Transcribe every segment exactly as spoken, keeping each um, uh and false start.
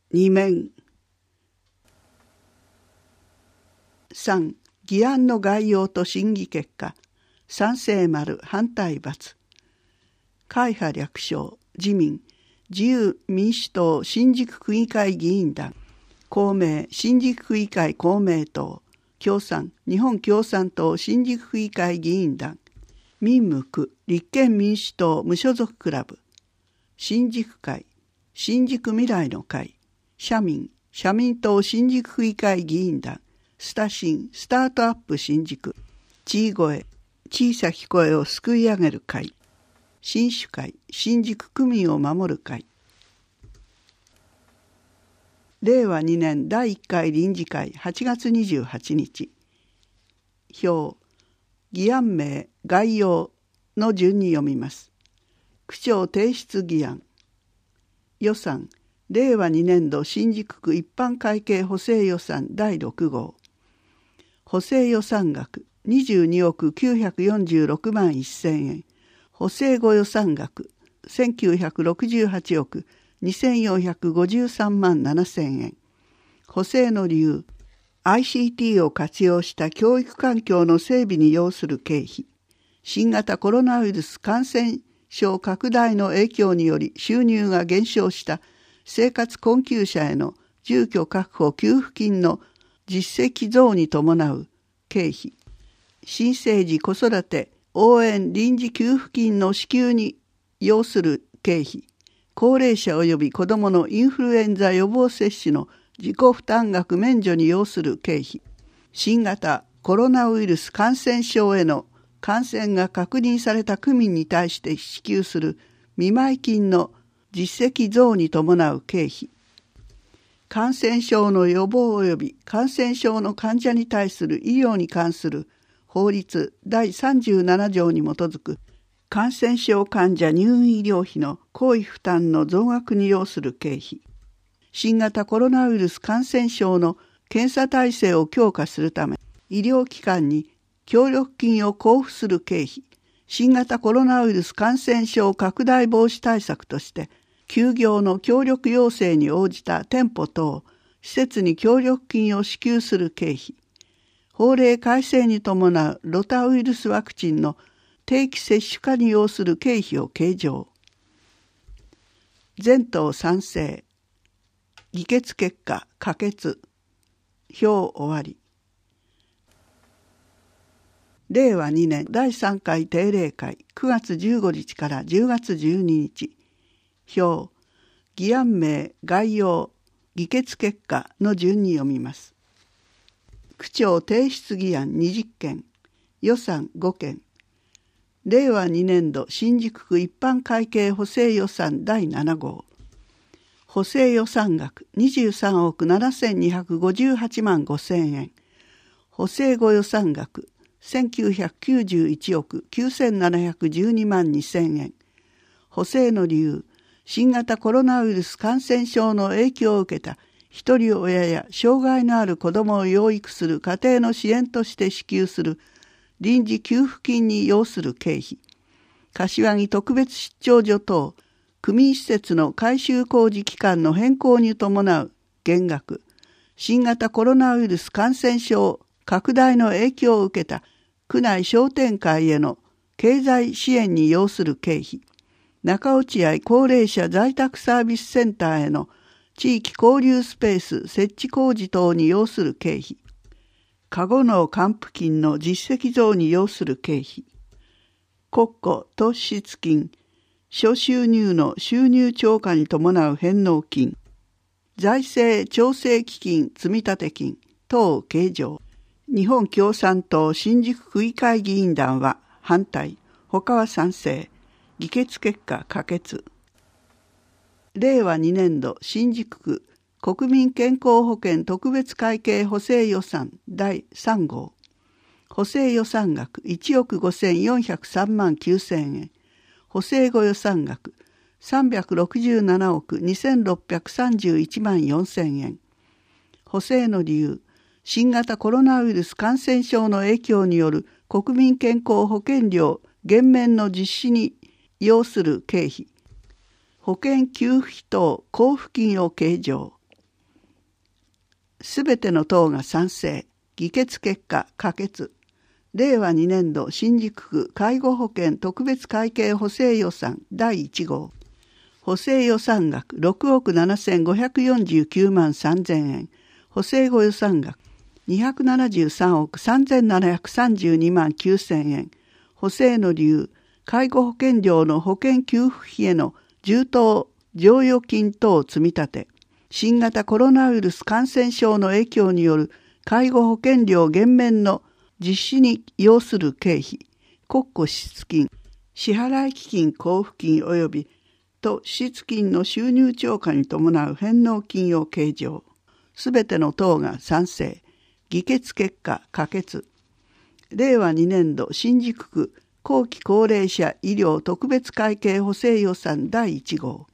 に面。さん、議案の概要と審議結果。賛成丸、反対×。会派略称、自民、自由民主党新宿区議会議員団、公明、新宿区議会公明党、共産、日本共産党新宿区議会議員団、民無区、立憲民主党無所属クラブ、新宿会、新宿未来の会、社民、社民党新宿区議会議員団、スタシン、スタートアップ新宿、地位声、小さき声をすくい上げる会、新主会、新宿区民を守る会。れいわにねんだいいっかい臨時会はちがつにじゅうはちにち。表、議案名、概要の順に読みます。区長提出議案。予算、れいわにねんど新宿区一般会計補正予算だいろくごう。補正予算額にじゅうにおくきゅうひゃくよんじゅうろくまんせんえん。補正後予算額せんきゅうひゃくろくじゅうはちおくにせんよんひゃくごじゅうさんまんななせんえん。補正の理由、アイシーティー を活用した教育環境の整備に要する経費。新型コロナウイルス感染症拡大の影響により収入が減少した生活困窮者への住居確保給付金の実績増に伴う経費。新生児子育て応援臨時給付金の支給に要する経費。高齢者及び子どものインフルエンザ予防接種の自己負担額免除に要する経費。新型コロナウイルス感染症への感染が確認された区民に対して支給する見舞い金の実績増に伴う経費。感染症の予防及び感染症の患者に対する医療に関する法律だいさんじゅうななじょうに基づく感染症患者入院医療費の公費負担の増額に要する経費。新型コロナウイルス感染症の検査体制を強化するため、医療機関に協力金を交付する経費。新型コロナウイルス感染症拡大防止対策として、休業の協力要請に応じた店舗等、施設に協力金を支給する経費。法令改正に伴うロタウイルスワクチンの定期接種化に要する経費を計上。全党賛成。議決結果、可決。表終わり。れいわにねんだいさんかい定例会くがつじゅうごにちからじゅうがつじゅうににち。表、議案名、概要、議決結果の順に読みます。区長提出議案にじゅっけん、予算ごけん。れいわにねんど新宿区一般会計補正予算だいななごう。補正予算額にじゅうさんおくななせんにひゃくごじゅうはちまんごせんえん。補正後予算額せんきゅうひゃくきゅうじゅういちおくきゅうせんななひゃくじゅうにまんにせんえん。補正の理由、新型コロナウイルス感染症の影響を受けた一人親や障害のある子どもを養育する家庭の支援として支給する臨時給付金に要する経費。柏木特別出張所等、区民施設の改修工事期間の変更に伴う減額。新型コロナウイルス感染症拡大の影響を受けた区内商店会への経済支援に要する経費。中落合高齢者在宅サービスセンターへの地域交流スペース設置工事等に要する経費。過去の還付金の実績増に要する経費。国庫突出金、諸収入の収入超過に伴う返納金、財政調整基金積立金等計上。日本共産党新宿区議会議員団は反対、他は賛成。議決結果可決。れいわにねんど新宿区国民健康保険特別会計補正予算だいさんごう。補正予算額いちおくごせんよんひゃくさんまんきゅうせんえん。補正後予算額さんびゃくろくじゅうななおくにせんろっぴゃくさんじゅういちまんよんせんえん。補正の理由、新型コロナウイルス感染症の影響による国民健康保険料減免の実施に要する経費。保険給付費等交付金を計上。 すべての党が賛成。議決結果可決。れいわにねんど新宿区介護保険特別会計補正予算だいいち号。補正予算額ろくおくななせんごひゃくよんじゅうきゅうまんさんぜんえん。補正後予算額にひゃくななじゅうさんおくさんぜんななひゃくさんじゅうにまんきゅうせんえん。補正の理由、介護保険料の保険給付費への充当剰余金等積み立て、新型コロナウイルス感染症の影響による介護保険料減免の実施に要する経費、国庫支出金、支払基金交付金及びと支出金の収入超過に伴う返納金を計上。すべての党が賛成。議決結果可決。れいわにねんど新宿区後期高齢者医療特別会計補正予算だいいち号。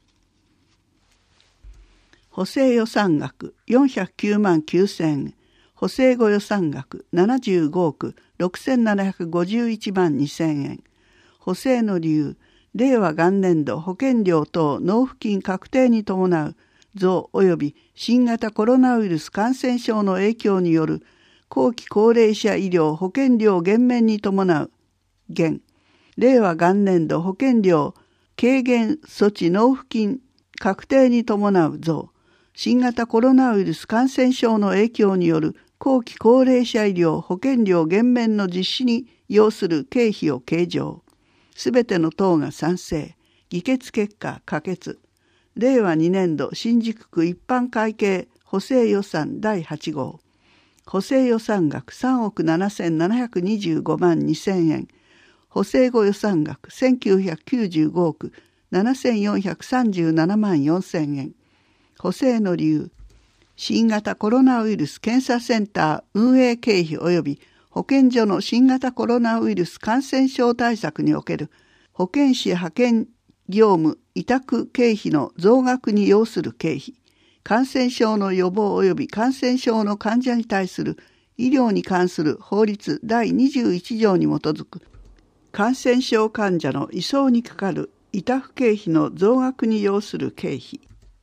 補正予算額よんひゃくきゅうまんきゅうせんえん。補正後予算額ななじゅうごおくろくせんななひゃくごじゅういちまんにせんえん。補正の理由、令和元年度保険料等納付金確定に伴う増及び新型コロナウイルス感染症の影響による後期高齢者医療保険料減免に伴う減。令和元年度保険料軽減措置納付金確定に伴う増。新型コロナウイルス感染症の影響による後期高齢者医療保険料減免の実施に要する経費を計上。すべての党が賛成。議決結果可決。れいわにねんど新宿区一般会計補正予算だいはち号。補正予算額さんおくななせんななひゃくにじゅうごまんにせんえん。補正後予算額せんきゅうひゃくきゅうじゅうごおくななせんよんひゃくさんじゅうななまんよんせんえん。補正の理由、新型コロナウイルス検査センター運営経費及び保健所の新型コロナウイルス感染症対策における保健師派遣業務委託経費の増額に要する経費、感染症の予防及び感染症の患者に対する医療に関する法律だいにじゅういち条に基づく感染症患者の移送にかかる委託経費の増額に要する経費、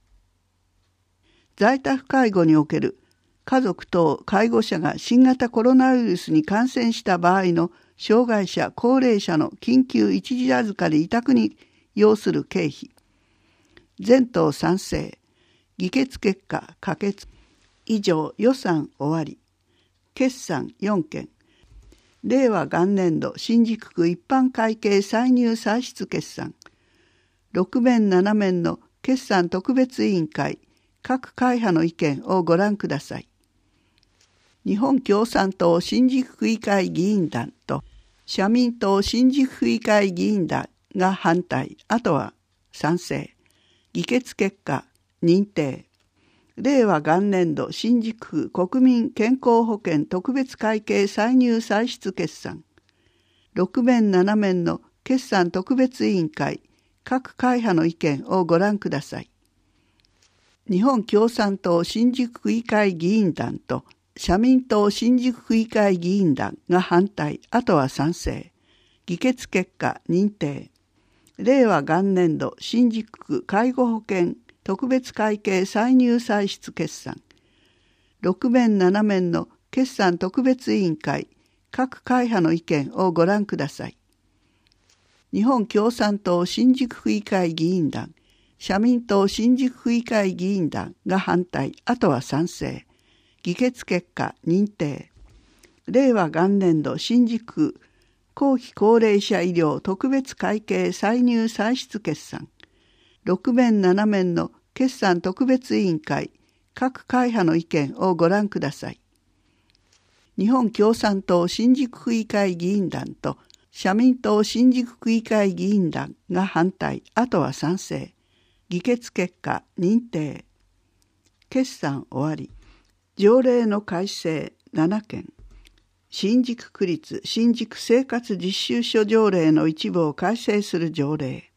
在宅介護における家族等介護者が新型コロナウイルスに感染した場合の障害者・高齢者の緊急一時預かり委託に要する経費。全党賛成。議決結果可決。以上予算終わり。決算よんけん。令和元年度新宿区一般会計歳入歳出決算。ろくめんななめんの決算特別委員会。各会派の意見をご覧ください。日本共産党新宿区議会議員団と社民党新宿区議会議員団が反対、あとは賛成。議決結果、認定。令和元年度新宿区国民健康保険特別会計歳入歳出決算。ろくめんななめんの決算特別委員会、各会派の意見をご覧ください。日本共産党新宿区議会議員団と社民党新宿区議会議員団が反対、あとは賛成。議決結果認定。令和元年度新宿区介護保険特別会計歳入歳出決算。ろくめんななめんの決算特別委員会、各会派の意見をご覧ください。日本共産党新宿区議会議員団、社民党新宿区議会議員団が反対、あとは賛成。議決結果認定。令和元年度新宿区後期高齢者医療特別会計歳入歳出決算。ろくめんななめんの決算特別委員会、各会派の意見をご覧ください。日本共産党新宿区議会議員団と社民党新宿区議会議員団が反対、あとは賛成。議決結果認定。決算終わり。条例の改正ななけん。新宿区立新宿生活実習所条例の一部を改正する条例。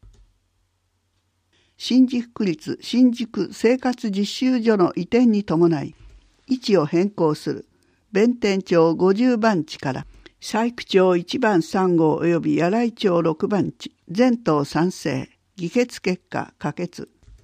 新宿区立新宿生活実習所の移転に伴い、位置を変更する弁天町ごじゅうばんちから細工町いちばんさん号及び柳井町ろくばんち、全党賛成。議決結果可決。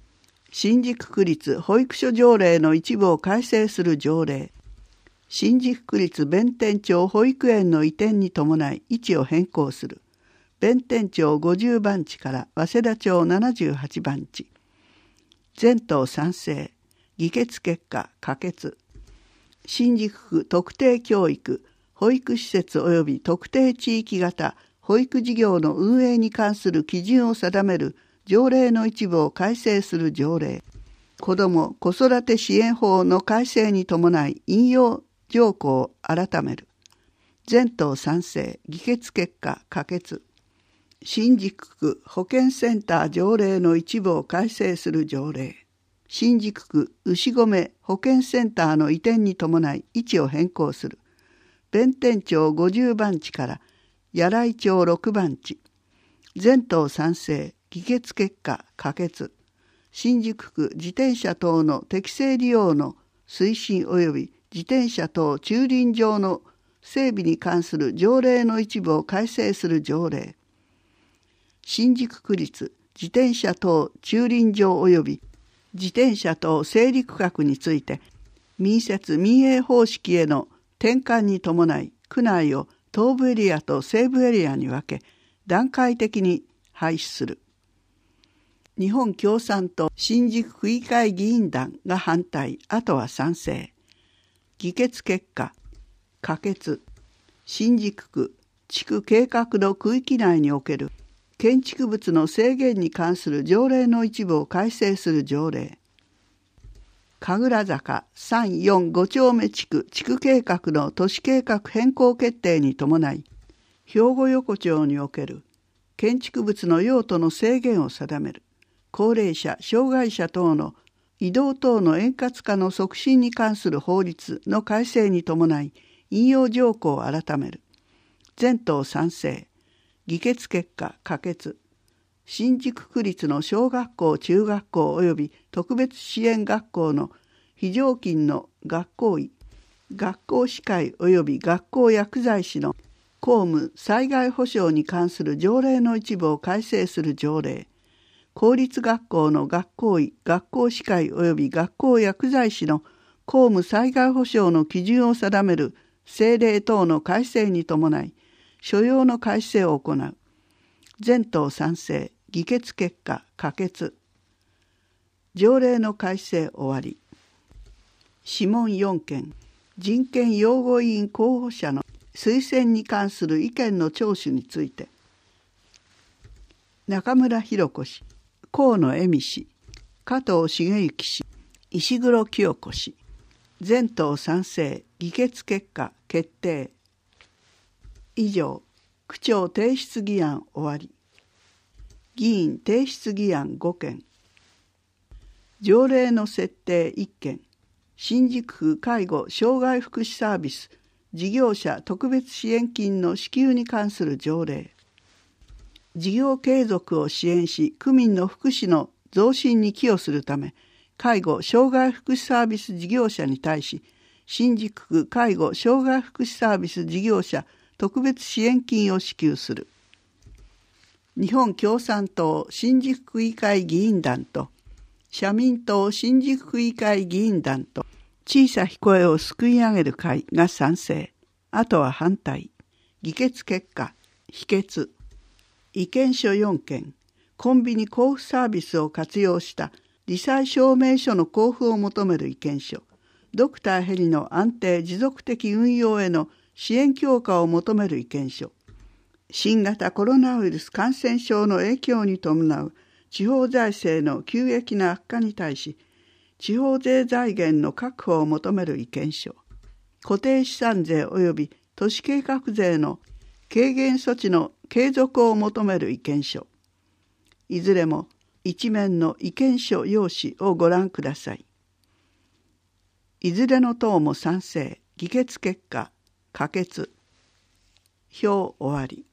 新宿区立保育所条例の一部を改正する条例。新宿区立弁天町保育園の移転に伴い位置を変更する。弁天町ごじゅうばん地から早稲田町ななじゅうはちばん地。全党賛成。議決結果可決。新宿区特定教育保育施設及び特定地域型保育事業の運営に関する基準を定める条例の一部を改正する条例。子ども・子育て支援法の改正に伴い引用条項を改める。全党賛成。議決結果可決。新宿区保健センター条例の一部を改正する条例。新宿区牛込保健センターの移転に伴い位置を変更する。弁天町ごじゅうばん地から柳井町ろくばん地。全党賛成。議決結果可決。新宿区自転車等の適正利用の推進及び自転車等駐輪場の整備に関する条例の一部を改正する条例。新宿区立自転車等駐輪場及び自転車等整理区画について民設民営方式への転換に伴い区内を東部エリアと西部エリアに分け段階的に廃止する。日本共産党新宿区議会議員団が反対、あとは賛成。議決結果可決。新宿区地区計画の区域内における建築物の制限に関する条例の一部を改正する条例。神楽坂さん、よん、ご丁目地区地区計画の都市計画変更決定に伴い兵庫横丁における建築物の用途の制限を定める。高齢者・障害者等の移動等の円滑化の促進に関する法律の改正に伴い引用条項を改める。全党賛成。議決結果可決。新宿区立の小学校・中学校及び特別支援学校の非常勤の学校医、学校歯科医及び学校薬剤師の公務・災害保障に関する条例の一部を改正する条例。公立学校の学校医、学校歯科医及び学校薬剤師の公務災害保障の基準を定める政令等の改正に伴い所要の改正を行う。全党賛成。議決結果可決。条例の改正終わり。諮問よんけん。人権擁護委員候補者の推薦に関する意見の聴取について中村裕子氏、河野恵美氏、加藤茂之氏、石黒清子氏。全党賛成。議決結果決定。以上、区長提出議案終わり。議員提出議案ごけん。条例の設定いっけん。新宿区介護障害福祉サービス事業者特別支援金の支給に関する条例。事業継続を支援し区民の福祉の増進に寄与するため介護障害福祉サービス事業者に対し新宿区介護障害福祉サービス事業者特別支援金を支給する。日本共産党新宿区議会議員団と社民党新宿区議会議員団と小さき声をすくい上げる会が賛成、あとは反対。議決結果否決。意見書よんけん。コンビニ交付サービスを活用した罹災証明書の交付を求める意見書。ドクターヘリの安定持続的運用への支援強化を求める意見書。新型コロナウイルス感染症の影響に伴う地方財政の急激な悪化に対し、地方税財源の確保を求める意見書。固定資産税及び都市計画税の軽減措置の継続を求める意見書。いずれも一面の意見書用紙をご覧ください。いずれの党も賛成。議決結果可決。表終わり。